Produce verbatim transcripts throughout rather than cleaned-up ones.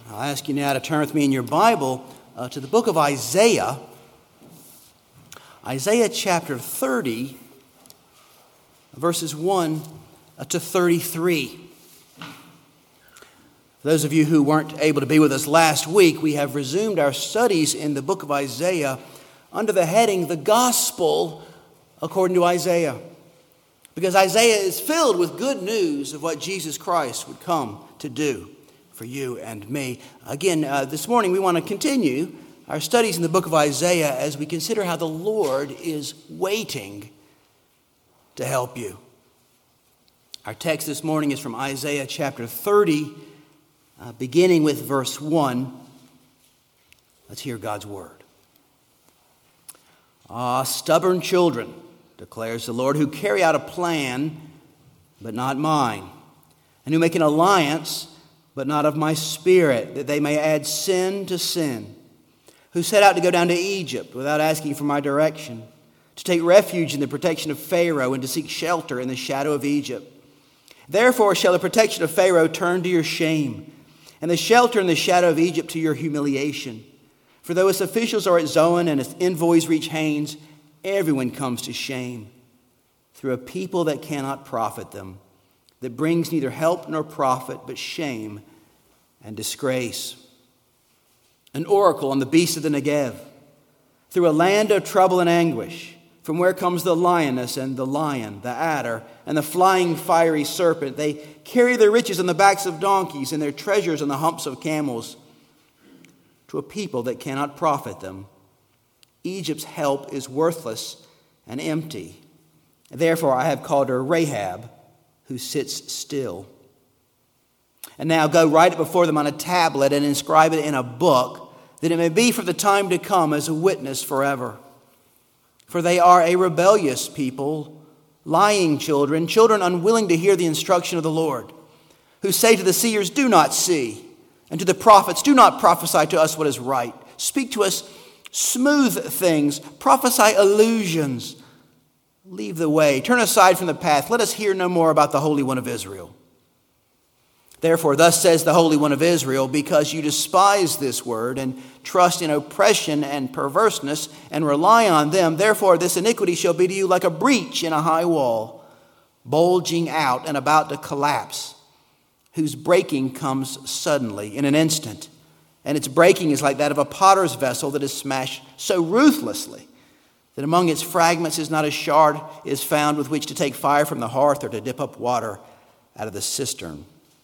I'll ask you now to turn with me in your Bible uh, to the book of Isaiah, Isaiah chapter thirty, verses one to thirty-three. For those of you who weren't able to be with us last week, we have resumed our studies in the book of Isaiah under the heading, The Gospel According to Isaiah. Because Isaiah is filled with good news of what Jesus Christ would come to do for you and me. Again, uh, this morning we want to continue our studies in the book of Isaiah as we consider how the Lord is waiting to help you. Our text this morning is from Isaiah chapter thirty, uh, beginning with verse one. Let's hear God's word. Ah, stubborn children, declares the Lord, who carry out a plan, but not mine, and who make an alliance, but not of my spirit, that they may add sin to sin, who set out to go down to Egypt without asking for my direction, to take refuge in the protection of Pharaoh and to seek shelter in the shadow of Egypt. Therefore shall the protection of Pharaoh turn to your shame, and the shelter in the shadow of Egypt to your humiliation. For though its officials are at Zoan and its envoys reach Hanes, everyone comes to shame through a people that cannot profit them, that brings neither help nor profit, but shame and disgrace. An oracle on the beasts of the Negev, through a land of trouble and anguish, from where comes the lioness and the lion, the adder, and the flying fiery serpent. They carry their riches on the backs of donkeys and their treasures on the humps of camels, to a people that cannot profit them. Egypt's help is worthless and empty. Therefore I have called her Rahab, who sits still. And now go write it before them on a tablet and inscribe it in a book, that it may be for the time to come as a witness forever. For they are a rebellious people, lying children, children unwilling to hear the instruction of the Lord, who say to the seers, do not see, and to the prophets, do not prophesy to us what is right. Speak to us smooth things, prophesy illusions. Leave the way, turn aside from the path. Let us hear no more about the Holy One of Israel. Therefore, thus says the Holy One of Israel, because you despise this word and trust in oppression and perverseness and rely on them, therefore this iniquity shall be to you like a breach in a high wall, bulging out and about to collapse, whose breaking comes suddenly in an instant. And its breaking is like that of a potter's vessel that is smashed so ruthlessly that among its fragments is not a shard is found with which to take fire from the hearth or to dip up water out of the cistern.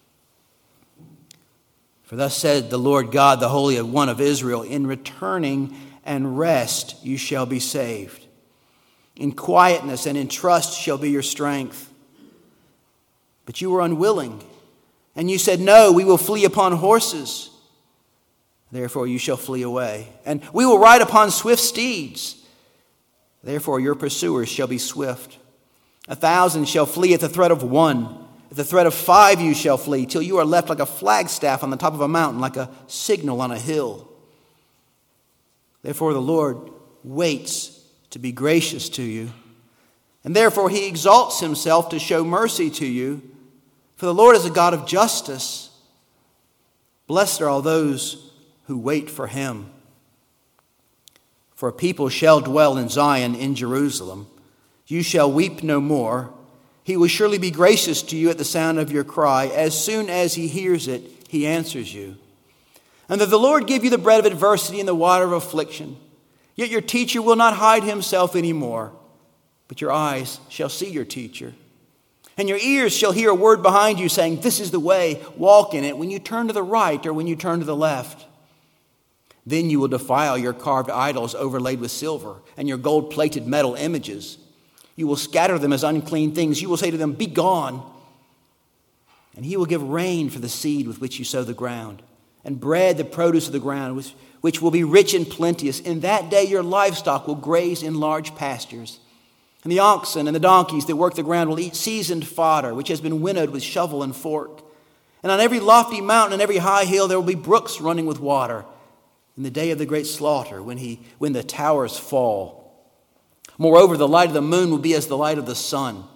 For thus said the Lord God, the Holy One of Israel, in returning and rest you shall be saved. In quietness and in trust shall be your strength. But you were unwilling, and you said, no, we will flee upon horses. Therefore you shall flee away. And we will ride upon swift steeds. Therefore your pursuers shall be swift. A thousand shall flee at the threat of one. At the threat of five you shall flee, till you are left like a flagstaff on the top of a mountain, like a signal on a hill. Therefore the Lord waits to be gracious to you. And therefore he exalts himself to show mercy to you. For the Lord is a God of justice. Blessed are all those who wait for him. For a people shall dwell in Zion, in Jerusalem. You shall weep no more. He will surely be gracious to you at the sound of your cry. As soon as he hears it, he answers you. And that the Lord give you the bread of adversity and the water of affliction. Yet your teacher will not hide himself any more, but your eyes shall see your teacher. And your ears shall hear a word behind you saying, this is the way, walk in it, when you turn to the right or when you turn to the left. Then you will defile your carved idols overlaid with silver and your gold-plated metal images. You will scatter them as unclean things. You will say to them, be gone. And he will give rain for the seed with which you sow the ground, and bread the produce of the ground, which, which will be rich and plenteous. In that day your livestock will graze in large pastures. And the oxen and the donkeys that work the ground will eat seasoned fodder, which has been winnowed with shovel and fork. And on every lofty mountain and every high hill there will be brooks running with water. In the day of the great slaughter, when he when the towers fall. Moreover, the light of the moon will be as the light of the sun.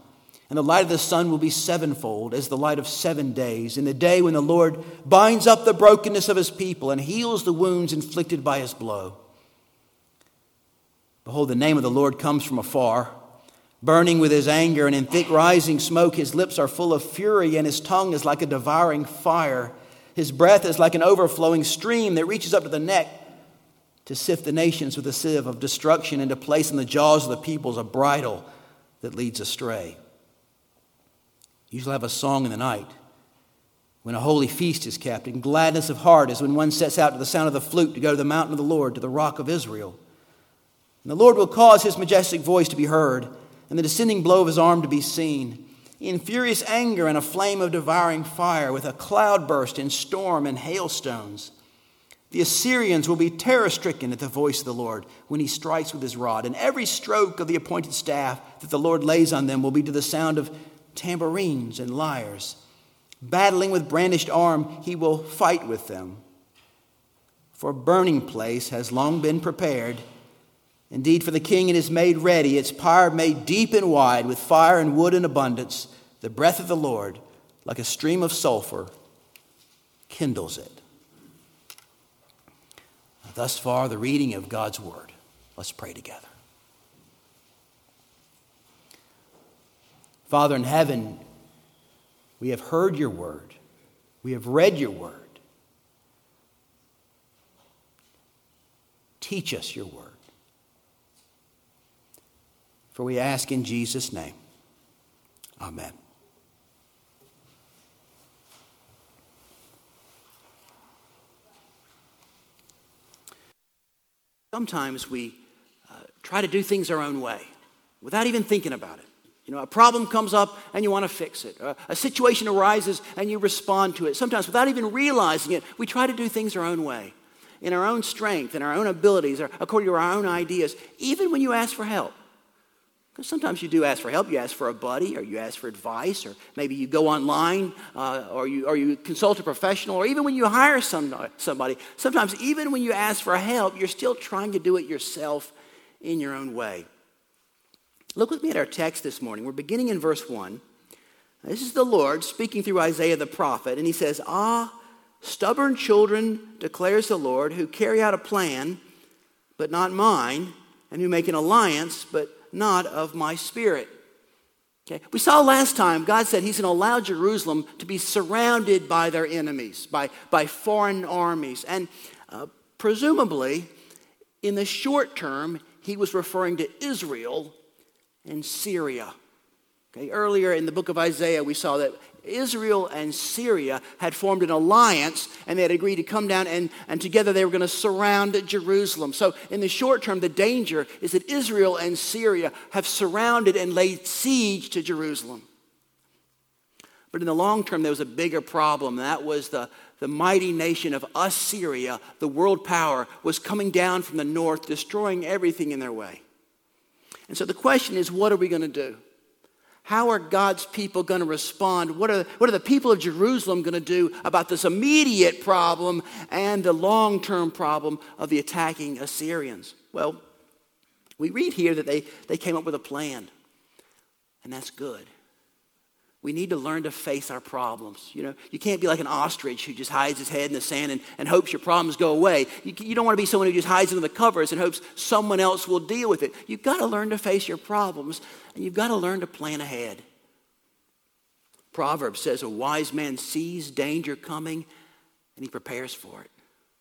And the light of the sun will be sevenfold as the light of seven days, in the day when the Lord binds up the brokenness of his people and heals the wounds inflicted by his blow. Behold, the name of the Lord comes from afar, burning with his anger, and in thick rising smoke his lips are full of fury, and his tongue is like a devouring fire. His breath is like an overflowing stream that reaches up to the neck to sift the nations with a sieve of destruction and to place in the jaws of the peoples a bridle that leads astray. You shall have a song in the night when a holy feast is kept, and gladness of heart is when one sets out to the sound of the flute to go to the mountain of the Lord, to the rock of Israel. And the Lord will cause his majestic voice to be heard, and the descending blow of his arm to be seen. In furious anger and a flame of devouring fire, with a cloudburst and storm and hailstones. The Assyrians will be terror-stricken at the voice of the Lord when he strikes with his rod, and every stroke of the appointed staff that the Lord lays on them will be to the sound of tambourines and lyres. Battling with brandished arm, he will fight with them. For a burning place has long been prepared. Indeed, for the king it is made ready, its pyre made deep and wide, with fire and wood in abundance. The breath of the Lord, like a stream of sulfur, kindles it. Thus far, the reading of God's word. Let's pray together. Father in heaven, we have heard your word. We have read your word. Teach us your word. For we ask in Jesus' name. Amen. Sometimes we uh, try to do things our own way without even thinking about it. You know, a problem comes up and you want to fix it. A, a situation arises and you respond to it. Sometimes without even realizing it, we try to do things our own way, in our own strength, in our own abilities, or according to our own ideas, even when you ask for help. Because sometimes you do ask for help. You ask for a buddy, or you ask for advice, or maybe you go online, uh, or you or you consult a professional, or even when you hire some, somebody. Sometimes even when you ask for help, you're still trying to do it yourself in your own way. Look with me at our text this morning. We're beginning in verse one. This is the Lord speaking through Isaiah the prophet, and he says, "Ah, stubborn children, declares the Lord, who carry out a plan, but not mine, and who make an alliance, but not of my spirit." Okay. We saw last time God said he's going to allow Jerusalem to be surrounded by their enemies, by, by foreign armies. And uh, presumably, in the short term, he was referring to Israel and Syria. Okay. Earlier in the book of Isaiah, we saw that Israel and Syria had formed an alliance, and they had agreed to come down, and, and together they were going to surround Jerusalem. So in the short term, the danger is that Israel and Syria have surrounded and laid siege to Jerusalem. But in the long term, there was a bigger problem. That was the, the mighty nation of Assyria, the world power, was coming down from the north, destroying everything in their way. And so the question is, what are we going to do? How are God's people going to respond? What are, what are the people of Jerusalem going to do about this immediate problem and the long-term problem of the attacking Assyrians? Well, we read here that they, they came up with a plan, and that's good. We need to learn to face our problems. You know, you can't be like an ostrich who just hides his head in the sand and, and hopes your problems go away. You, you don't want to be someone who just hides under the covers and hopes someone else will deal with it. You've got to learn to face your problems, and you've got to learn to plan ahead. Proverbs says a wise man sees danger coming and he prepares for it.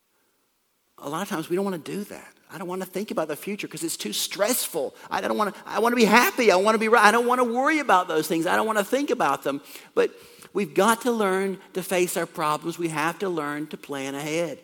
A lot of times we don't want to do that. I don't want to think about the future because it's too stressful. I don't want to, I want to be happy. I want to be right. I don't want to worry about those things. I don't want to think about them. But we've got to learn to face our problems. We have to learn to plan ahead.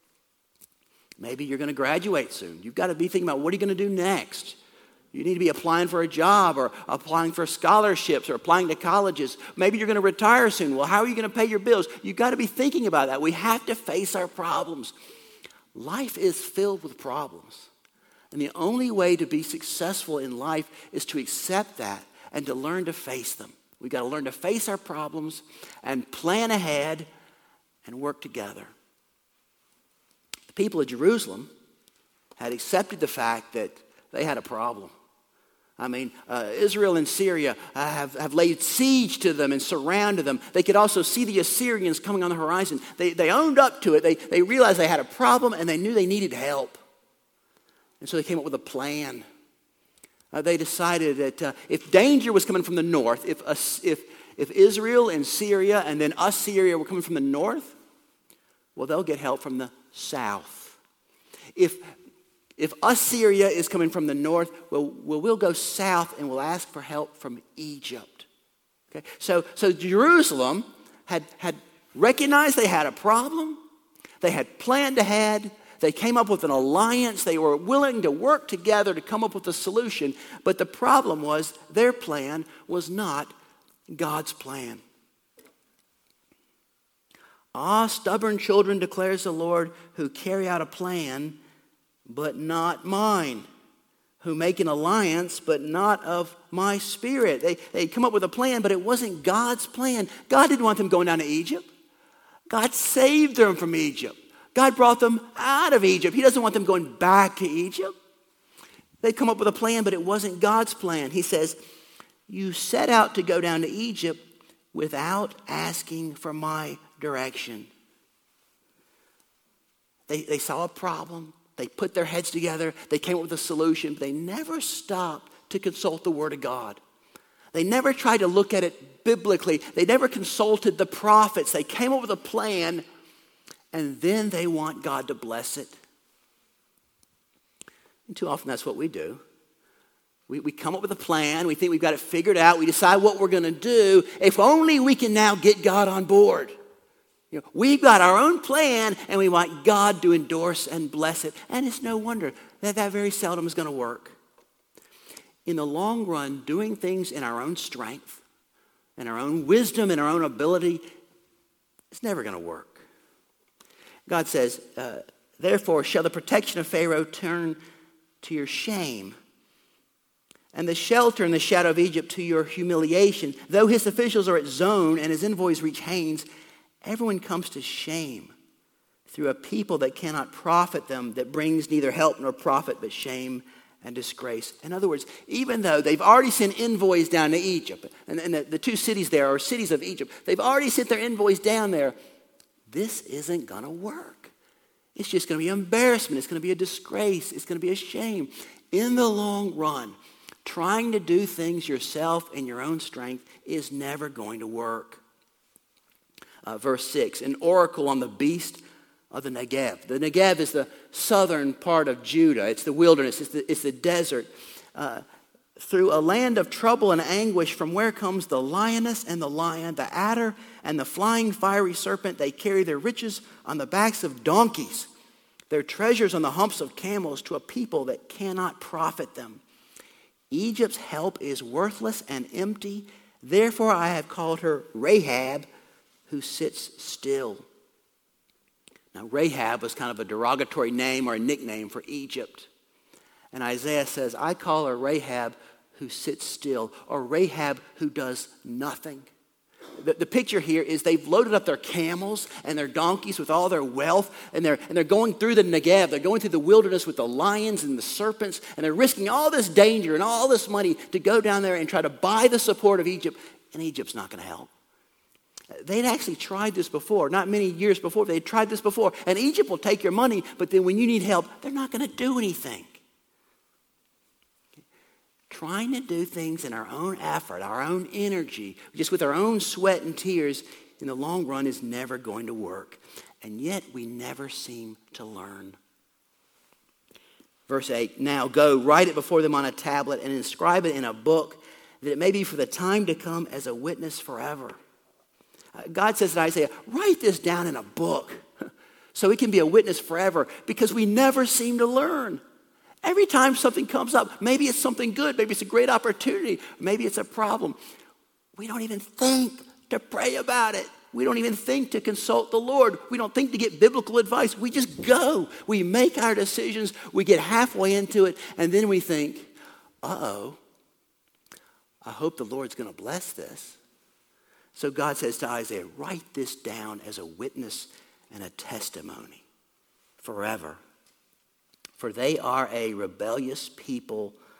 Maybe you're going to graduate soon. You've got to be thinking about, what are you going to do next? You need to be applying for a job, or applying for scholarships, or applying to colleges. Maybe you're going to retire soon. Well, how are you going to pay your bills? You've got to be thinking about that. We have to face our problems. Life is filled with problems. And the only way to be successful in life is to accept that and to learn to face them. We've got to learn to face our problems and plan ahead and work together. The people of Jerusalem had accepted the fact that they had a problem. I mean, uh, Israel and Syria uh, have, have laid siege to them and surrounded them. They could also see the Assyrians coming on the horizon. They, they owned up to it. They, they realized they had a problem, and they knew they needed help. And so they came up with a plan. Uh, they decided that uh, if danger was coming from the north, if, uh, if, if Israel and Syria and then Assyria were coming from the north, well, they'll get help from the south. If If Assyria is coming from the north, well, well, we'll go south and we'll ask for help from Egypt. Okay? So, so Jerusalem had, had recognized they had a problem. They had planned ahead. They came up with an alliance. They were willing to work together to come up with a solution. But the problem was their plan was not God's plan. Ah, stubborn children, declares the Lord, who carry out a plan, but not mine, who make an alliance, but not of my spirit. They, they'd come up with a plan, but it wasn't God's plan. God didn't want them going down to Egypt. God saved them from Egypt. God brought them out of Egypt. He doesn't want them going back to Egypt. They'd come up with a plan, but it wasn't God's plan. He says, you set out to go down to Egypt without asking for my direction. They, they saw a problem. They put their heads together. They came up with a solution. But they never stopped to consult the Word of God. They never tried to look at it biblically. They never consulted the prophets. They came up with a plan, and then they want God to bless it. And too often that's what we do. We, we come up with a plan. We think we've got it figured out. We decide what we're going to do. If only we can now get God on board. You know, we've got our own plan, and we want God to endorse and bless it. And it's no wonder that that very seldom is going to work. In the long run, doing things in our own strength, in our own wisdom, and our own ability, it's never going to work. God says, uh, therefore shall the protection of Pharaoh turn to your shame, and the shelter in the shadow of Egypt to your humiliation. Though his officials are at Zone and his envoys reach Hanes, everyone comes to shame through a people that cannot profit them, that brings neither help nor profit, but shame and disgrace. In other words, even though they've already sent envoys down to Egypt, and, and the, the two cities there are cities of Egypt, they've already sent their envoys down there, this isn't going to work. It's just going to be embarrassment. It's going to be a disgrace. It's going to be a shame. In the long run, trying to do things yourself in your own strength is never going to work. Uh, verse six, an oracle on the beast of the Negev. The Negev is the southern part of Judah. It's the wilderness. It's the, it's the desert. Uh, through a land of trouble and anguish, from where comes the lioness and the lion, the adder and the flying fiery serpent. They carry their riches on the backs of donkeys, their treasures on the humps of camels, to a people that cannot profit them. Egypt's help is worthless and empty. Therefore I have called her Rahab, who sits still. Now, Rahab was kind of a derogatory name or a nickname for Egypt. And Isaiah says, I call her Rahab, who sits still, or Rahab, who does nothing. The, the picture here is they've loaded up their camels and their donkeys with all their wealth, and they're, and they're going through the Negev. They're going through the wilderness with the lions and the serpents, and they're risking all this danger and all this money to go down there and try to buy the support of Egypt, and Egypt's not going to help. They'd actually tried this before, not many years before. They'd tried this before. And Egypt will take your money, but then when you need help, they're not going to do anything. Trying to do things in our own effort, our own energy, just with our own sweat and tears, in the long run is never going to work. And yet we never seem to learn. Verse eight, now go, write it before them on a tablet and inscribe it in a book, that it may be for the time to come as a witness forever. God says to Isaiah, write this down in a book so it can be a witness forever, because we never seem to learn. Every time something comes up, maybe it's something good, maybe it's a great opportunity, maybe it's a problem, we don't even think to pray about it. We don't even think to consult the Lord. We don't think to get biblical advice. We just go. We make our decisions. We get halfway into it, and then we think, uh-oh, I hope the Lord's going to bless this. So God says to Isaiah, write this down as a witness and a testimony forever. For they are a rebellious people,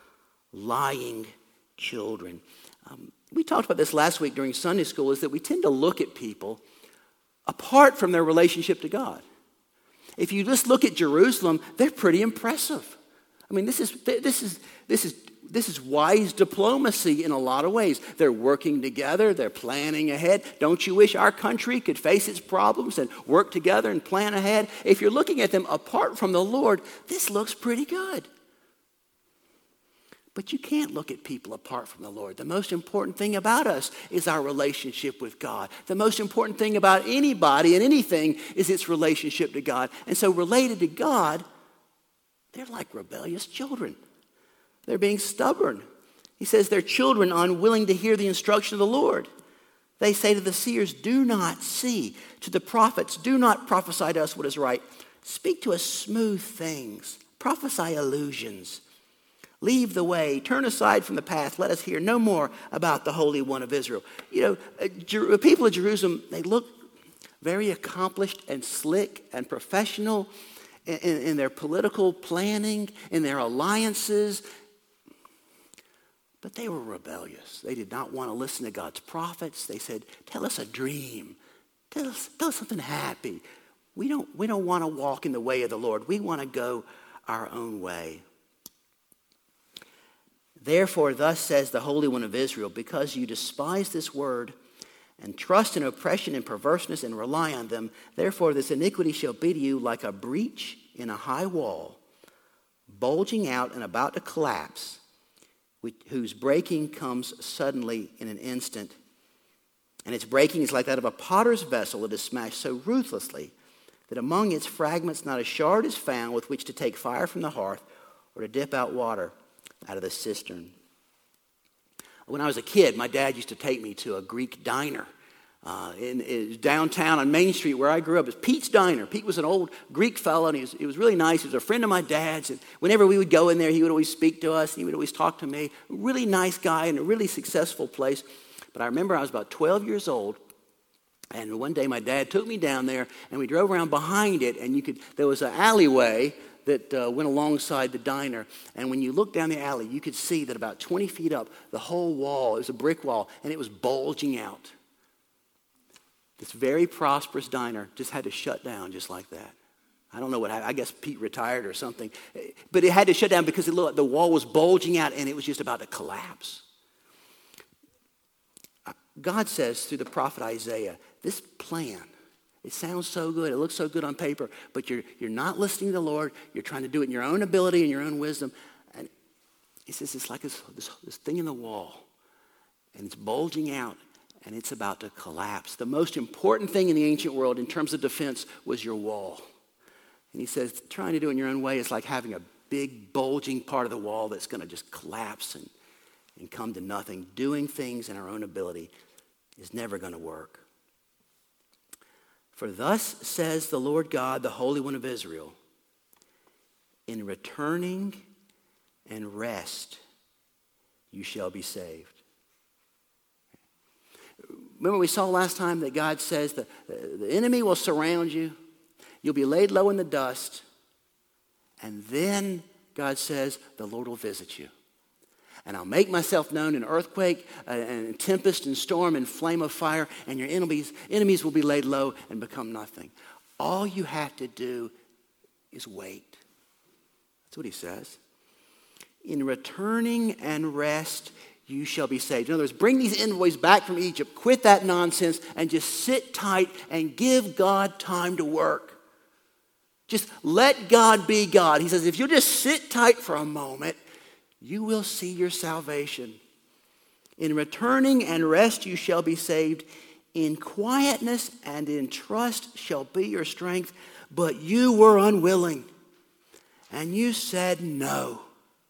lying children. Um, we talked about this last week during Sunday school, is that we tend to look at people apart from their relationship to God. If you just look at Jerusalem, they're pretty impressive. I mean, this is this is this is this is wise diplomacy in a lot of ways. They're working together, they're planning ahead. Don't you wish our country could face its problems and work together and plan ahead? If you're looking at them apart from the Lord, this looks pretty good. But you can't look at people apart from the Lord. The most important thing about us is our relationship with God. The most important thing about anybody and anything is its relationship to God. And so related to God, they're like rebellious children. They're being stubborn. He says they're children unwilling to hear the instruction of the Lord. They say to the seers, do not see. To the prophets, do not prophesy to us what is right. Speak to us smooth things. Prophesy illusions. Leave the way, turn aside from the path, let us hear no more about the Holy One of Israel. You know, uh, Jer- people of Jerusalem, they look very accomplished and slick and professional in, in, in their political planning, in their alliances. But they were rebellious. They did not want to listen to God's prophets. They said, tell us a dream. Tell us, tell us something happy. We don't, we don't want to walk in the way of the Lord. We want to go our own way. Therefore, thus says the Holy One of Israel, because you despise this word and trust in oppression and perverseness and rely on them, therefore this iniquity shall be to you like a breach in a high wall, bulging out and about to collapse, whose breaking comes suddenly in an instant. And its breaking is like that of a potter's vessel that is smashed so ruthlessly that among its fragments not a shard is found with which to take fire from the hearth or to dip out water out of the cistern. When I was a kid, my dad used to take me to a Greek diner uh, in, in downtown on Main Street where I grew up. It was Pete's Diner. Pete was an old Greek fellow, and he was, he was really nice. He was a friend of my dad's, and whenever we would go in there, he would always speak to us, and he would always talk to me. A really nice guy and a really successful place. But I remember I was about twelve years old, and one day my dad took me down there, and we drove around behind it, and you could there was an alleyway that uh, went alongside the diner. And when you looked down the alley, you could see that about twenty feet up, the whole wall, it was a brick wall, and it was bulging out. This very prosperous diner just had to shut down just like that. I don't know what happened. I guess Pete retired or something. But it had to shut down because it looked, the wall was bulging out, and it was just about to collapse. God says through the prophet Isaiah, this plan, it sounds so good. It looks so good on paper, but you're, you're not listening to the Lord. You're trying to do it in your own ability and your own wisdom. And he says it's like this, this, this thing in the wall, and it's bulging out, and it's about to collapse. The most important thing in the ancient world in terms of defense was your wall. And he says trying to do it in your own way is like having a big bulging part of the wall that's going to just collapse and, and come to nothing. Doing things in our own ability is never going to work. For thus says the Lord God, the Holy One of Israel, in returning and rest you shall be saved. Remember we saw last time that God says that the enemy will surround you. You'll be laid low in the dust. And then God says the Lord will visit you. And I'll make myself known in earthquake uh, and tempest and storm and flame of fire, and your enemies, enemies will be laid low and become nothing. All you have to do is wait. That's what he says. In returning and rest, you shall be saved. In other words, bring these envoys back from Egypt, quit that nonsense, and just sit tight and give God time to work. Just let God be God. He says, if you'll just sit tight for a moment, you will see your salvation. In returning and rest you shall be saved. In quietness and in trust shall be your strength. But you were unwilling, and you said no.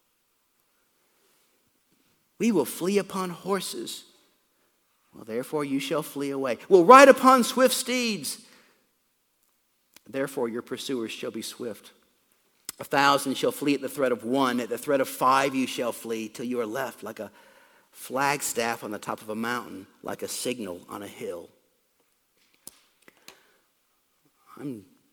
We will flee upon horses. Well, therefore you shall flee away. We'll ride upon swift steeds. Therefore your pursuers shall be swift. A thousand shall flee at the threat of one. At the threat of five you shall flee, till you are left like a flagstaff on the top of a mountain, like a signal on a hill. I'm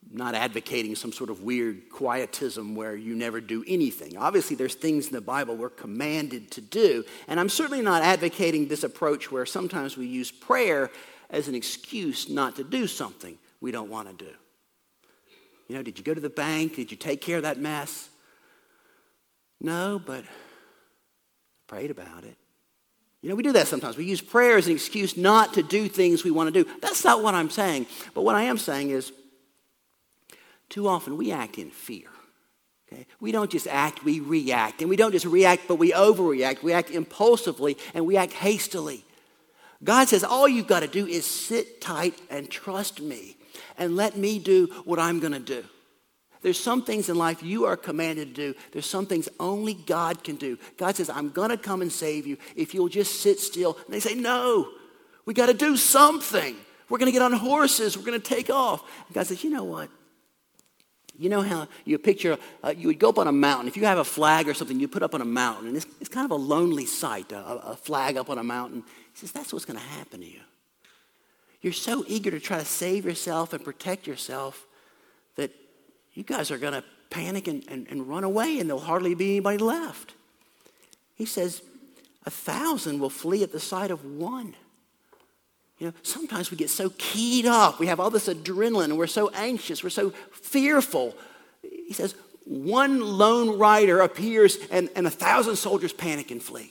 not advocating some sort of weird quietism where you never do anything. Obviously, there's things in the Bible we're commanded to do. And I'm certainly not advocating this approach where sometimes we use prayer as an excuse not to do something we don't want to do. You know, did you go to the bank? Did you take care of that mess? No, but prayed about it. You know, we do that sometimes. We use prayer as an excuse not to do things we want to do. That's not what I'm saying. But what I am saying is, too often we act in fear. Okay? We don't just act, we react. And we don't just react, but we overreact. We act impulsively and we act hastily. God says all you've got to do is sit tight and trust me and let me do what I'm going to do. There's some things in life you are commanded to do. There's some things only God can do. God says, I'm going to come and save you if you'll just sit still. And they say, no, we got to do something. We're going to get on horses. We're going to take off. And God says, you know what? You know how you picture, uh, you would go up on a mountain. If you have a flag or something, you put up on a mountain. And it's, it's kind of a lonely sight, a, a flag up on a mountain. He says, that's what's going to happen to you. You're so eager to try to save yourself and protect yourself that you guys are going to panic and, and, and run away, and there'll hardly be anybody left. He says, a thousand will flee at the sight of one. You know, sometimes we get so keyed up. We have all this adrenaline, and we're so anxious. We're so fearful. He says, one lone rider appears, and, and a thousand soldiers panic and flee.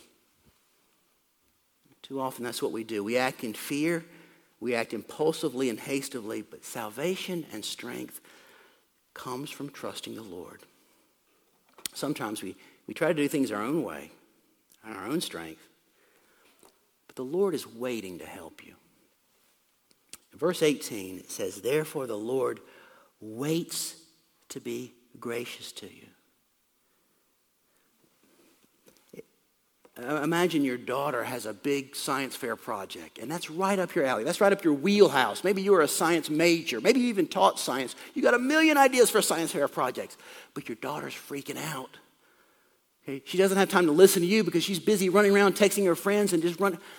Too often that's what we do. We act in fear. We act impulsively and hastily, but salvation and strength comes from trusting the Lord. Sometimes we, we try to do things our own way, on our own strength, but the Lord is waiting to help you. In verse eighteen, it says, therefore the Lord waits to be gracious to you. Imagine your daughter has a big science fair project, and that's right up your alley. That's right up your wheelhouse. Maybe you were a science major. Maybe you even taught science. You got a million ideas for science fair projects, but your daughter's freaking out. Okay? She doesn't have time to listen to you because she's busy running around texting her friends and just running.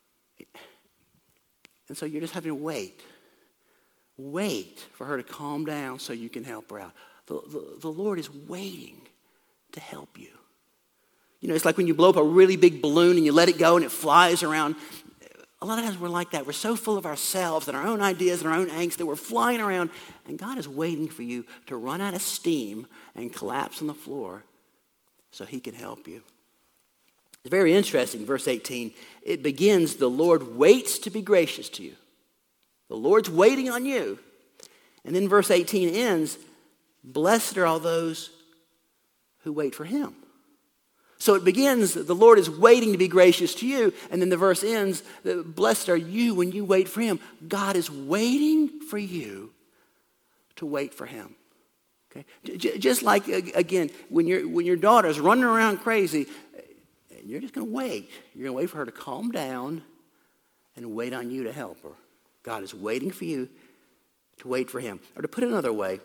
And so you're just having to wait. Wait for her to calm down so you can help her out. The, the, the Lord is waiting to help you. You know, it's like when you blow up a really big balloon and you let it go and it flies around. A lot of times we're like that. We're so full of ourselves and our own ideas and our own angst that we're flying around. And God is waiting for you to run out of steam and collapse on the floor so he can help you. It's very interesting, verse eighteen. It begins, the Lord waits to be gracious to you. The Lord's waiting on you. And then verse eighteen ends, blessed are all those who wait for him. So it begins, the Lord is waiting to be gracious to you. And then the verse ends, blessed are you when you wait for him. God is waiting for you to wait for him. Okay? Just like, again, when, you when your daughter's running around crazy, you're just going to wait. You're going to wait for her to calm down and wait on you to help her. God is waiting for you to wait for him. Or to put it another way,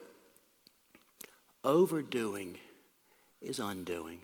overdoing is undoing.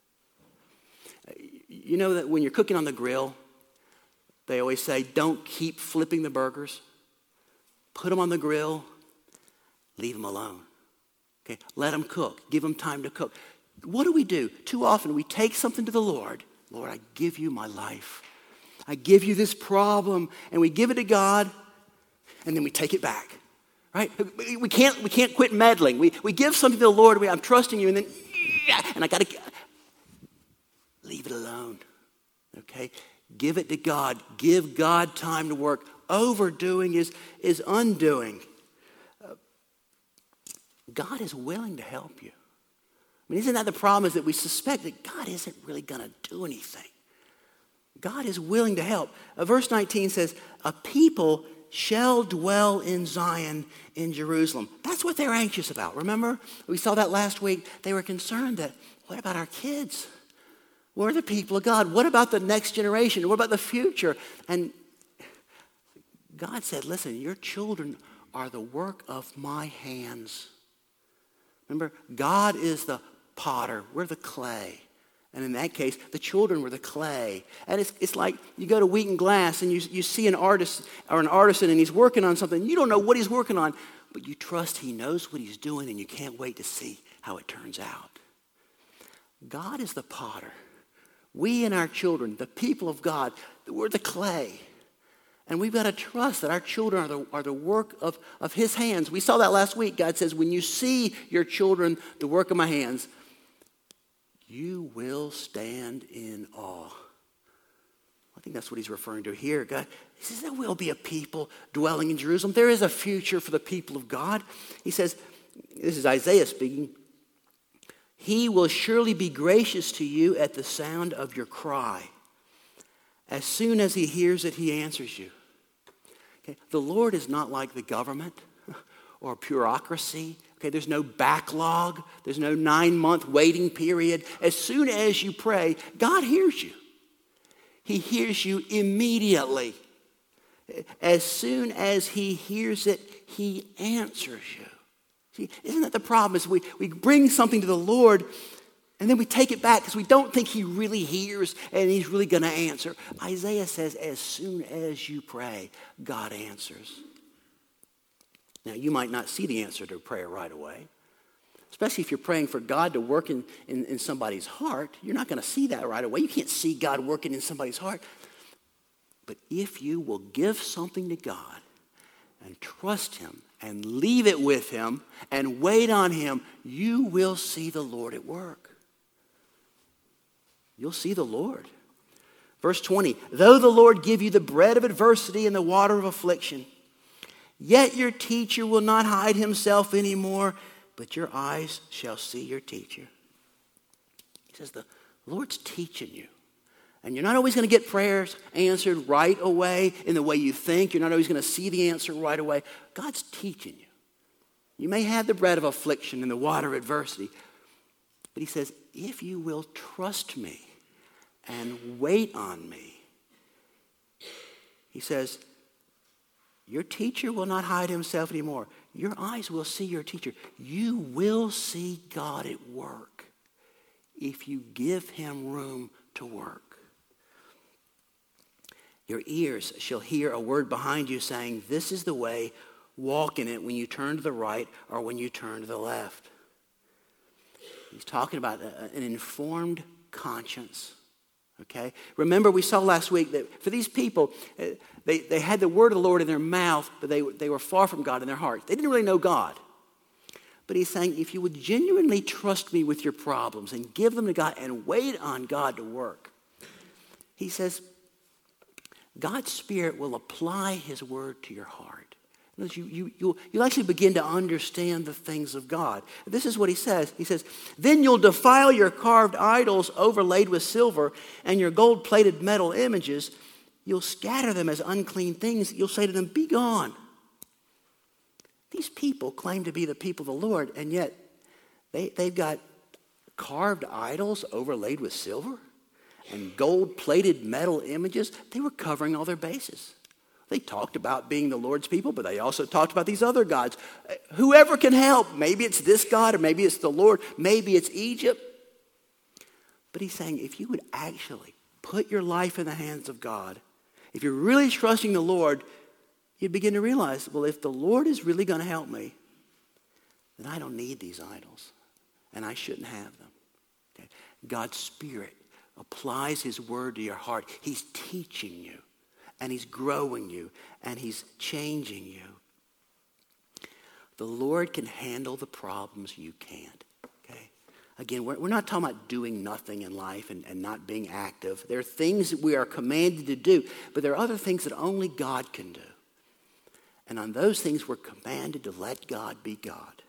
You know that when you're cooking on the grill, they always say, don't keep flipping the burgers. Put them on the grill. Leave them alone. Okay, let them cook. Give them time to cook. What do we do? Too often we take something to the Lord. Lord, I give you my life. I give you this problem. And we give it to God, and then we take it back. Right? We can't, we can't quit meddling. We, we give something to the Lord. We, I'm trusting you, and then, and I got to... Leave it alone, okay? Give it to God. Give God time to work. Overdoing is, is undoing. Uh, God is willing to help you. I mean, isn't that the problem, is that we suspect that God isn't really going to do anything. God is willing to help. Uh, verse nineteen says, a people shall dwell in Zion, in Jerusalem. That's what they're anxious about. Remember? We saw that last week. They were concerned that, what about our kids? We're the people of God. What about the next generation? What about the future? And God said, listen, your children are the work of my hands. Remember, God is the potter. We're the clay. And in that case, the children were the clay. And it's, it's like you go to Wheaton Glass and you, you see an artist or an artisan and he's working on something. You don't know what he's working on, but you trust he knows what he's doing and you can't wait to see how it turns out. God is the potter. We and our children, the people of God, we're the clay. And we've got to trust that our children are the, are the work of, of his hands. We saw that last week. God says, when you see your children, the work of my hands, you will stand in awe. I think that's what he's referring to here. God, he says there will be a people dwelling in Jerusalem. There is a future for the people of God. He says, this is Isaiah speaking, he will surely be gracious to you at the sound of your cry. As soon as he hears it, he answers you. Okay? The Lord is not like the government or bureaucracy. Okay, there's no backlog. There's no nine-month waiting period. As soon as you pray, God hears you. He hears you immediately. As soon as he hears it, he answers you. See, isn't that the problem? Is we, we bring something to the Lord and then we take it back because we don't think he really hears and he's really going to answer. Isaiah says, as soon as you pray, God answers. Now, you might not see the answer to prayer right away, especially if you're praying for God to work in, in, in somebody's heart. You're not going to see that right away. You can't see God working in somebody's heart. But if you will give something to God and trust him and leave it with him and wait on him, you will see the Lord at work. You'll see the Lord. Verse twenty, though the Lord give you the bread of adversity and the water of affliction, yet your teacher will not hide himself anymore, but your eyes shall see your teacher. He says the Lord's teaching you. And you're not always going to get prayers answered right away in the way you think. You're not always going to see the answer right away. God's teaching you. You may have the bread of affliction and the water of adversity. But he says, if you will trust me and wait on me, he says, your teacher will not hide himself anymore. Your eyes will see your teacher. You will see God at work if you give him room to work. Your ears shall hear a word behind you saying, this is the way, walk in it when you turn to the right or when you turn to the left. He's talking about a, an informed conscience. Okay? Remember, we saw last week that for these people, uh, they, they had the word of the Lord in their mouth, but they, they were far from God in their heart. They didn't really know God. But he's saying, if you would genuinely trust me with your problems and give them to God and wait on God to work, he says, God's Spirit will apply his word to your heart. You, you, you'll, you'll actually begin to understand the things of God. This is what he says. He says, then you'll defile your carved idols overlaid with silver and your gold-plated metal images. You'll scatter them as unclean things. You'll say to them, be gone. These people claim to be the people of the Lord, and yet they, they've got carved idols overlaid with silver and gold-plated metal images. They were covering all their bases. They talked about being the Lord's people, but they also talked about these other gods. Whoever can help. Maybe it's this God, or maybe it's the Lord. Maybe it's Egypt. But he's saying, if you would actually put your life in the hands of God, if you're really trusting the Lord, you'd begin to realize, well, if the Lord is really going to help me, then I don't need these idols, and I shouldn't have them. Okay? God's Spirit applies his word to your heart. He's teaching you, and he's growing you, and he's changing you. The Lord can handle the problems you can't. Okay? Again, we're, we're not talking about doing nothing in life and, and not being active. There are things that we are commanded to do, but there are other things that only God can do. And on those things, we're commanded to let God be God.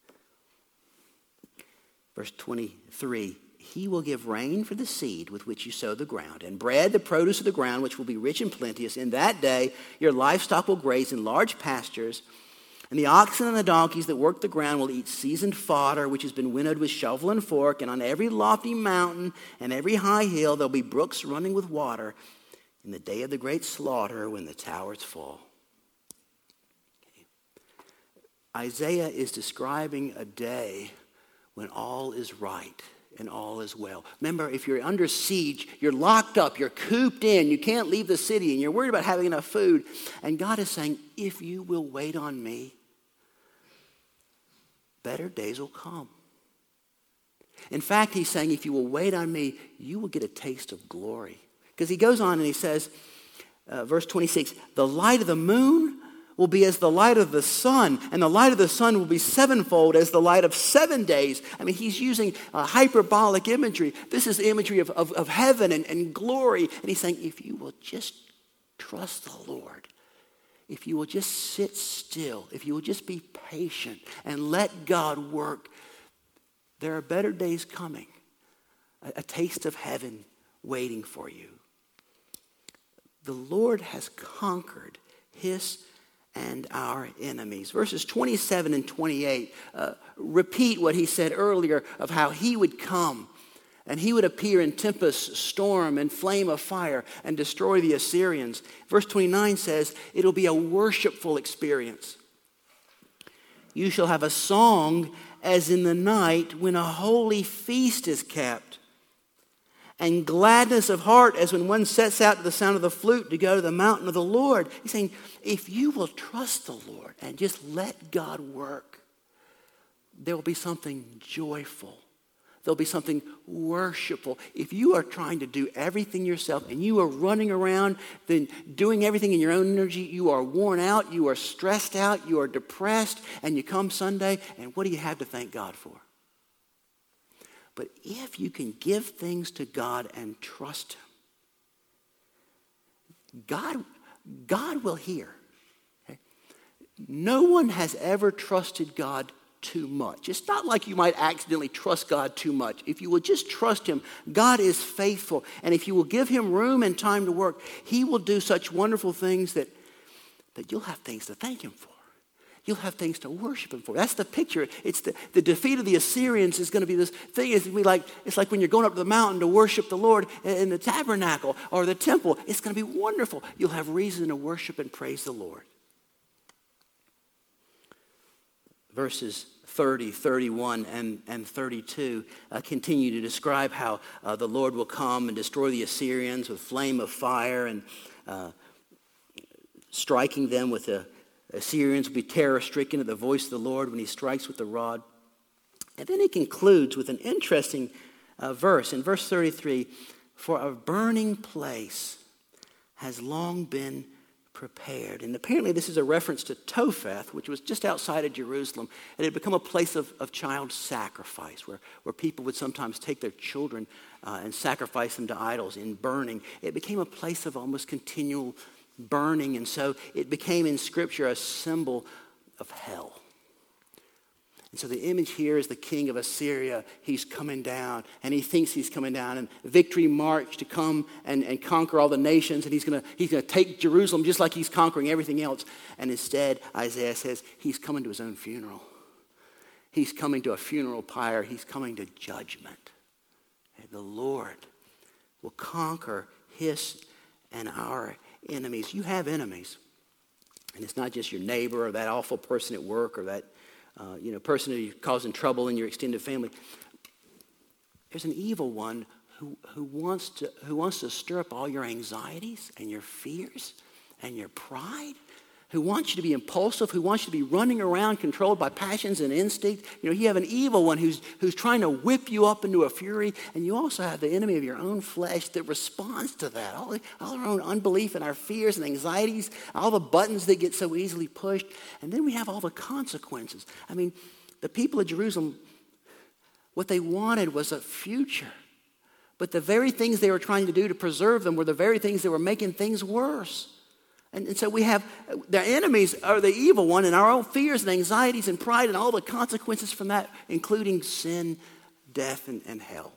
Verse twenty-three, he will give rain for the seed with which you sow the ground, and bread, the produce of the ground, which will be rich and plenteous. In that day, your livestock will graze in large pastures, and the oxen and the donkeys that work the ground will eat seasoned fodder, which has been winnowed with shovel and fork. And on every lofty mountain and every high hill, there'll be brooks running with water in the day of the great slaughter when the towers fall. Okay. Isaiah is describing a day when all is right and all is well. Remember, if you're under siege, you're locked up, you're cooped in, you can't leave the city, and you're worried about having enough food. And God is saying, if you will wait on me, better days will come. In fact, he's saying, if you will wait on me, you will get a taste of glory. Because he goes on and he says, uh, verse twenty-six, the light of the moon will be as the light of the sun, and the light of the sun will be sevenfold as the light of seven days. I mean, he's using uh, hyperbolic imagery. This is imagery of, of, of heaven and, and glory. And he's saying, if you will just trust the Lord, if you will just sit still, if you will just be patient and let God work, there are better days coming, a, a taste of heaven waiting for you. The Lord has conquered his and our enemies. Verses twenty-seven and twenty-eight uh, repeat what he said earlier of how he would come and he would appear in tempest, storm, and flame of fire and destroy the Assyrians. Verse twenty-nine says, it'll be a worshipful experience. You shall have a song as in the night when a holy feast is kept, and gladness of heart as when one sets out to the sound of the flute to go to the mountain of the Lord. He's saying, if you will trust the Lord and just let God work, there will be something joyful. There'll be something worshipful. If you are trying to do everything yourself and you are running around, then doing everything in your own energy, you are worn out, you are stressed out, you are depressed, and you come Sunday, and what do you have to thank God for? But if you can give things to God and trust him, God, God will hear. Okay? No one has ever trusted God too much. It's not like you might accidentally trust God too much. If you will just trust him, God is faithful. And if you will give him room and time to work, he will do such wonderful things that, that you'll have things to thank him for. You'll have things to worship him for. That's the picture. It's the, the defeat of the Assyrians is going to be this thing. It's, be like, it's like when you're going up to the mountain to worship the Lord in the tabernacle or the temple. It's going to be wonderful. You'll have reason to worship and praise the Lord. Verses thirty, thirty-one, and, and thirty-two uh, continue to describe how uh, the Lord will come and destroy the Assyrians with flame of fire, and uh, striking them with the Assyrians will be terror-stricken at the voice of the Lord when he strikes with the rod. And then he concludes with an interesting uh, verse. In verse thirty-three, for a burning place has long been prepared. And apparently this is a reference to Topheth, which was just outside of Jerusalem. And it had become a place of, of child sacrifice, where, where people would sometimes take their children uh, and sacrifice them to idols in burning. It became a place of almost continual burning. And so it became in Scripture a symbol of hell. And so the image here is the king of Assyria. He's coming down, and he thinks he's coming down, and victory march to come and, and conquer all the nations, and he's going to he's gonna take Jerusalem just like he's conquering everything else. And instead, Isaiah says, he's coming to his own funeral. He's coming to a funeral pyre. He's coming to judgment. And the Lord will conquer his and our enemies. You have enemies. And it's not just your neighbor or that awful person at work or that Uh, you know, person who's causing trouble in your extended family. There's an evil one who, who wants to who wants to stir up all your anxieties and your fears and your pride, who wants you to be impulsive, who wants you to be running around controlled by passions and instinct. You know, you have an evil one who's who's trying to whip you up into a fury, and you also have the enemy of your own flesh that responds to that. All, the, all our own unbelief and our fears and anxieties, all the buttons that get so easily pushed, and then we have all the consequences. I mean, the people of Jerusalem, what they wanted was a future, but the very things they were trying to do to preserve them were the very things that were making things worse. And, and so we have, their enemies are the evil one, and our own fears and anxieties and pride and all the consequences from that, including sin, death, and, and hell.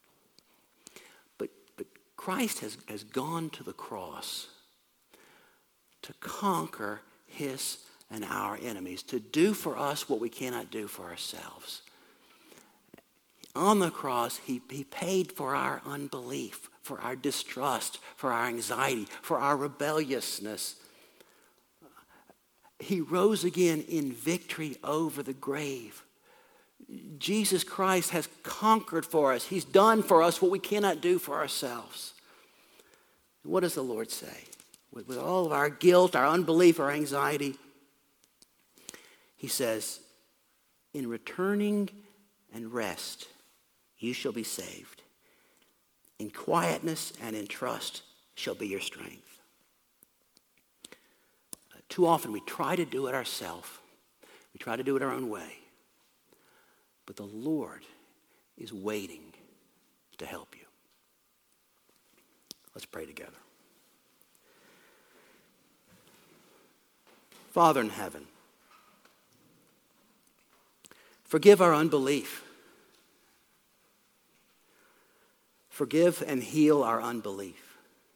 But, but Christ has, has gone to the cross to conquer his and our enemies, to do for us what we cannot do for ourselves. On the cross, he, he paid for our unbelief, for our distrust, for our anxiety, for our rebelliousness. He rose again in victory over the grave. Jesus Christ has conquered for us. He's done for us what we cannot do for ourselves. What does the Lord say? With, with all of our guilt, our unbelief, our anxiety, he says, In returning and rest, you shall be saved. In quietness and in trust shall be your strength. Uh, too often we try to do it ourselves. We try to do it our own way. But the Lord is waiting to help you. Let's pray together. Father in heaven, forgive our unbelief. Forgive and heal our unbelief.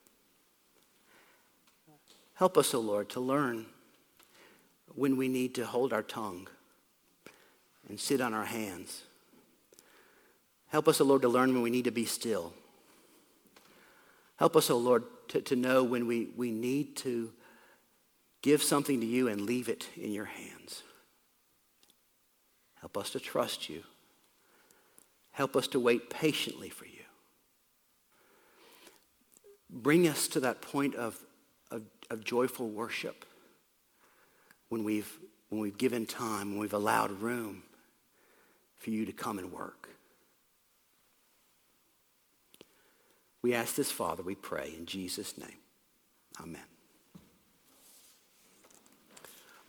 Help us, O Lord, to learn when we need to hold our tongue and sit on our hands. Help us, O Lord, to learn when we need to be still. Help us, O Lord, to, to know when we, we need to give something to you and leave it in your hands. Help us to trust you. Help us to wait patiently for you. Bring us to that point of, of, of joyful worship when we've, when we've given time, when we've allowed room for you to come and work. We ask this, Father, we pray in Jesus' name. Amen.